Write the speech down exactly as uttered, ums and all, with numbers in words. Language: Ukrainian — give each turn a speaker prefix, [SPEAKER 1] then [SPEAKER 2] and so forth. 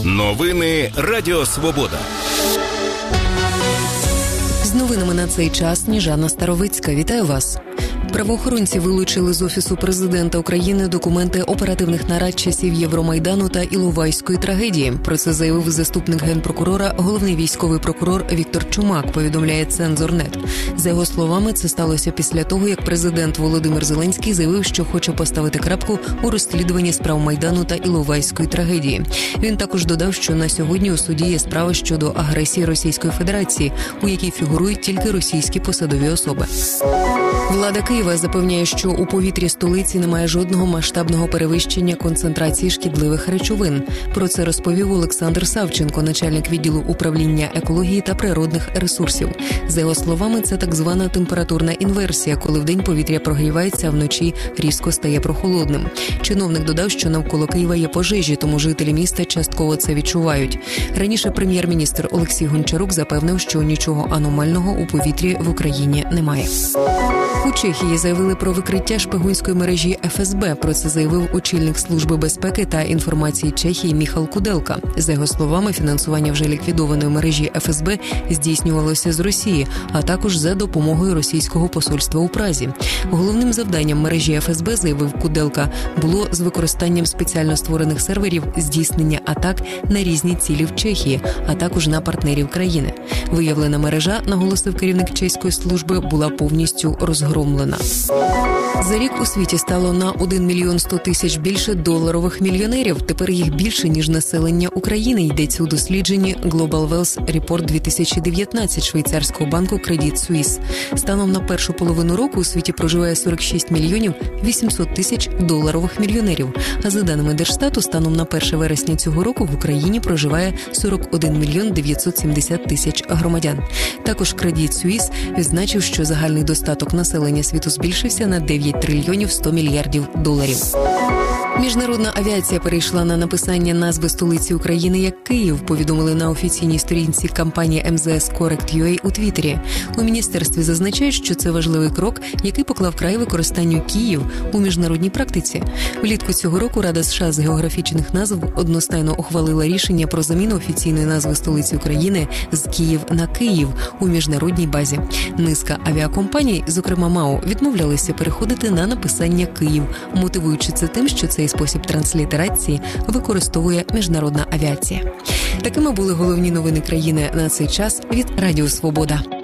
[SPEAKER 1] Новини Радіо Свобода.
[SPEAKER 2] З новинами на цей час Сніжана Старовицька. Вітаю вас. Правоохоронці вилучили з Офісу президента України документи оперативних нарад часів Євромайдану та Іловайської трагедії. Про це заявив заступник генпрокурора, головний військовий прокурор Віктор Чумак, повідомляє Цензор.нет. За його словами, це сталося після того, як президент Володимир Зеленський заявив, що хоче поставити крапку у розслідуванні справ Майдану та Іловайської трагедії. Він також додав, що на сьогодні у суді є справа щодо агресії Російської Федерації, у якій фігурують тільки російські посадові особи. Влада Києва запевняє, що у повітрі столиці немає жодного масштабного перевищення концентрації шкідливих речовин. Про це розповів Олександр Савченко, начальник відділу управління екології та природних ресурсів. За його словами, це так звана температурна інверсія, коли вдень повітря прогрівається, а вночі різко стає прохолодним. Чиновник додав, що навколо Києва є пожежі, тому жителі міста частково це відчувають. Раніше прем'єр-міністр Олексій Гончарук запевнив, що нічого аномального у повітрі в Україні немає. У Чехії заявили про викриття шпигунської мережі еф ес бе. Про це заявив очільник Служби безпеки та інформації Чехії Міхал Куделка. За його словами, фінансування вже ліквідованої мережі еф ес бе здійснювалося з Росії, а також за допомогою російського посольства у Празі. Головним завданням мережі еф ес бе, заявив Куделка, було з використанням спеціально створених серверів здійснення атак на різні цілі в Чехії, а також на партнерів країни. Виявлена мережа, наголосив керівник чеської служби, була повністю розгромлена. За рік у світі стало на один мільйон сто тисяч більше доларових мільйонерів. Тепер їх більше, ніж населення України, йдеться у дослідженні Global Wealth Report дві тисячі дев'ятнадцять швейцарського банку Credit Suisse. Станом на першу половину року у світі проживає сорок шість мільйонів вісімсот тисяч доларових мільйонерів. А за даними Держстату, станом на перше вересня цього року в Україні проживає сорок один мільйон дев'ятсот сімдесят тисяч громадян. Також Credit Suisse відзначив, що загальний достаток населення світу збільшився на дев'ять трильйонів сто мільярдів доларів. Міжнародна авіація перейшла на написання назви столиці України як Київ, повідомили на офіційній сторінці компанії ем зе ес Correct.ua у Твіттері. У міністерстві зазначають, що це важливий крок, який поклав край використанню Київ у міжнародній практиці. Влітку цього року Рада США з географічних назв одностайно ухвалила рішення про заміну офіційної назви столиці України з Київ на Київ у міжнародній базі. Низка авіакомпаній, зокрема МАУ, відмовлялися переходити на написання Київ, мотивуючи це тим, що цей спосіб транслітерації використовує міжнародна авіація. Такими були головні новини країни на цей час від Радіо Свобода.